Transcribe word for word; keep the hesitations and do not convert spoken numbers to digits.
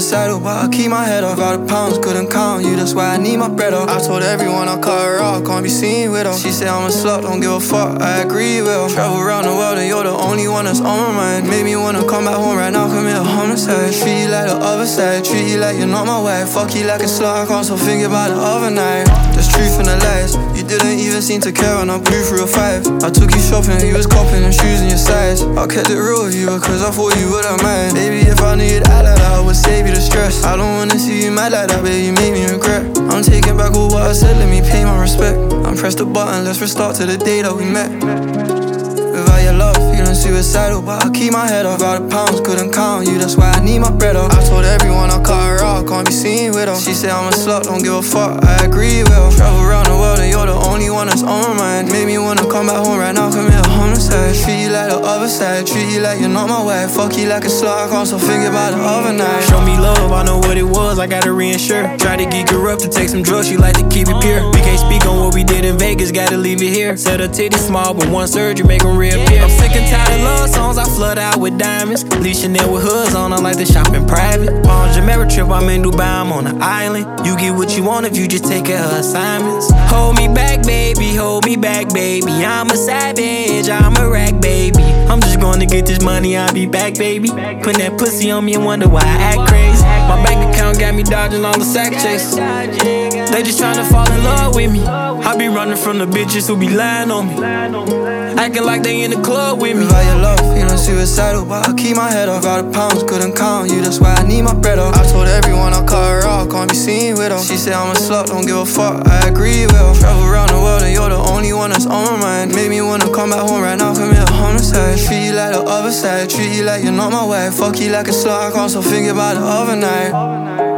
suicidal, but I keep my head up. All the pounds couldn't count you, that's why I need my bread up. I told everyone I cut her off, can't be seen with her. She said I'm a slut, don't give a fuck, I agree with her. Travel around the world and you're the only one that's on my mind. Made me wanna come back home right now, commit a homicide. Treat you like the other side, treat you like you're not my wife. Fuck you like a slut, I can't stop thinking about the other night. There's truth in the lies, you didn't even seem to care when I blew through a five. I took you shopping, you was copping and shoes in your size. I kept it real with you because I thought you wouldn't mind. Baby, if I knew you'd act like that, I would save you the stress. I don't wanna see you mad like that, baby, you made me regret. I'm taking back all what I said, let me pay my respect. I'm press the button, let's restart to the day that we met. Without your love, feeling suicidal, but I keep my head up. All the pounds couldn't count you, that's why I need my bread up. I told everyone I cut her off, can't be seen with her. She said I'm a slut, don't give a fuck, I agree with her. Travel around the world and you're the only one that's on my mind. Made me wanna come back home right now, commit a homicide. Treat you like the other side, treat you like you're not my wife. Fuck you like a slut, I can't stop thinking about the other night. Show me love, I know what it was, I gotta reinsure. Try to geek her up to take some drugs, she like to keep it pure. We can't speak on what we did in Vegas, gotta leave it here. Said her titties small, but one surgery make them reappear. I'm sick and tired of love songs, I flood out with diamonds. Leave Chanel with hoods on, I like to shop in private. On Jamaica trip, I'm in Dubai, I'm on an island. You get what you want if you just take care of assignments. Hold me back, baby, hold me back, baby. I'm a savage, I'm a rag, baby. I'm just gonna get this money, I'll be back, baby. Put that pussy on me and wonder why I act crazy. My bank account got me dodging all the sack chases. They just tryna fall in love with me. I be running from the bitches who be lying on me, acting like they in the club with me. Without your love, feeling suicidal, but I keep my head up. All the pounds couldn't count you, that's why I need my bread up. I told everyone I cut her off, can't be seen with her. She said I'm a slut, don't give a fuck, I agree with her. Travel around the world and you're the only one that's on my mind. Made me wanna come back home right now, commit a homicide. Treat you like the other side, treat you like you're not my wife. Fuck you like a slut, I can't stop thinking about the other night.